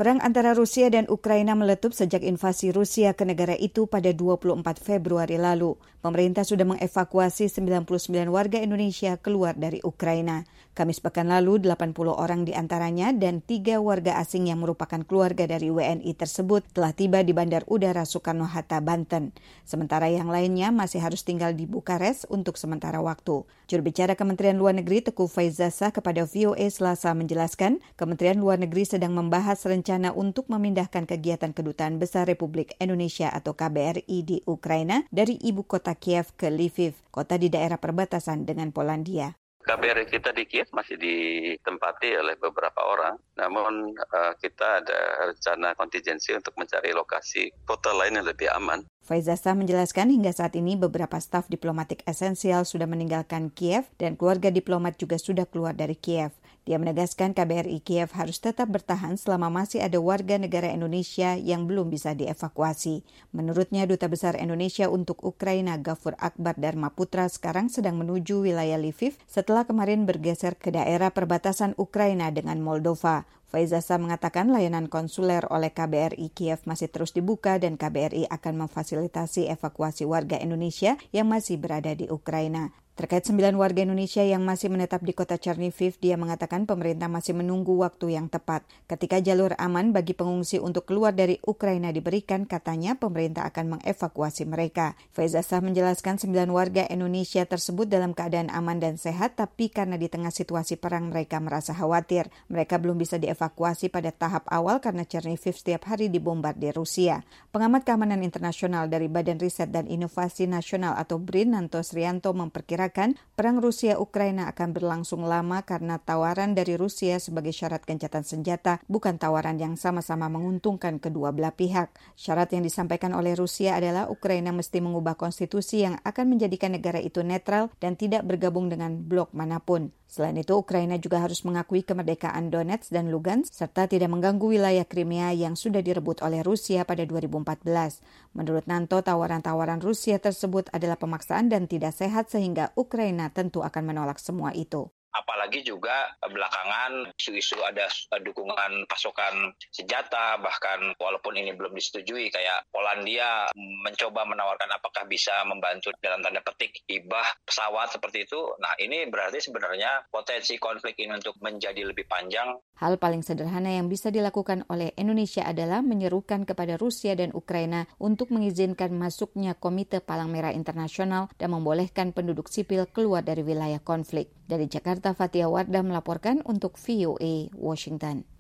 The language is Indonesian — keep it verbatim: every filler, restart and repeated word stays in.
Perang antara Rusia dan Ukraina meletup sejak invasi Rusia ke negara itu pada dua puluh empat Februari lalu. Pemerintah sudah mengevakuasi sembilan puluh sembilan warga Indonesia keluar dari Ukraina. Kamis pekan lalu, delapan puluh orang di antaranya dan tiga warga asing yang merupakan keluarga dari W N I tersebut telah tiba di Bandar Udara Soekarno-Hatta, Banten. Sementara yang lainnya masih harus tinggal di Bukares untuk sementara waktu. Juru bicara Kementerian Luar Negeri Teguh Faizasa kepada V O A Selasa menjelaskan, Kementerian Luar Negeri sedang membahas rencana untuk memindahkan kegiatan Kedutaan Besar Republik Indonesia atau K B R I di Ukraina dari ibu kota Kiev ke Lviv, kota di daerah perbatasan dengan Polandia. K B R I kita di Kiev masih ditempati oleh beberapa orang, namun uh, kita ada rencana kontingensi untuk mencari lokasi kota lain yang lebih aman. Faizasa menjelaskan hingga saat ini beberapa staf diplomatik esensial sudah meninggalkan Kiev dan keluarga diplomat juga sudah keluar dari Kiev. Dia menegaskan K B R I Kiev harus tetap bertahan selama masih ada warga negara Indonesia yang belum bisa dievakuasi. Menurutnya, Duta Besar Indonesia untuk Ukraina Gafur Akbar Dharmaputra sekarang sedang menuju wilayah Lviv setelah kemarin bergeser ke daerah perbatasan Ukraina dengan Moldova. Faizasa mengatakan layanan konsuler oleh K B R I Kiev masih terus dibuka dan K B R I akan memfasilitasi evakuasi warga Indonesia yang masih berada di Ukraina. Terkait sembilan warga Indonesia yang masih menetap di kota Chernihiv, dia mengatakan pemerintah masih menunggu waktu yang tepat. Ketika jalur aman bagi pengungsi untuk keluar dari Ukraina diberikan, katanya pemerintah akan mengevakuasi mereka. Faizasa menjelaskan sembilan warga Indonesia tersebut dalam keadaan aman dan sehat, tapi karena di tengah situasi perang mereka merasa khawatir. Mereka belum bisa dievakuasi pada tahap awal karena Chernihiv setiap hari dibombardir Rusia. Pengamat keamanan internasional dari Badan Riset dan Inovasi Nasional atau B R I N, Nanto Srianto, memperkirakan perang Rusia-Ukraina akan berlangsung lama karena tawaran dari Rusia sebagai syarat gencatan senjata bukan tawaran yang sama-sama menguntungkan kedua belah pihak. Syarat yang disampaikan oleh Rusia adalah Ukraina mesti mengubah konstitusi yang akan menjadikan negara itu netral dan tidak bergabung dengan blok manapun. Selain itu, Ukraina juga harus mengakui kemerdekaan Donetsk dan Lugansk serta tidak mengganggu wilayah Crimea yang sudah direbut oleh Rusia pada dua ribu empat belas. Menurut Nanto, tawaran-tawaran Rusia tersebut adalah pemaksaan dan tidak sehat sehingga Ukraina tentu akan menolak semua itu. Apalagi juga belakangan isu-isu ada dukungan pasokan senjata, bahkan walaupun ini belum disetujui, kayak Polandia mencoba menawarkan apakah bisa membantu dalam tanda petik hibah pesawat seperti itu. Nah, ini berarti sebenarnya potensi konflik ini untuk menjadi lebih panjang. Hal paling sederhana yang bisa dilakukan oleh Indonesia adalah menyerukan kepada Rusia dan Ukraina untuk mengizinkan masuknya Komite Palang Merah Internasional dan membolehkan penduduk sipil keluar dari wilayah konflik. Dari Jakarta, Fatia Wardah melaporkan untuk V O A Washington.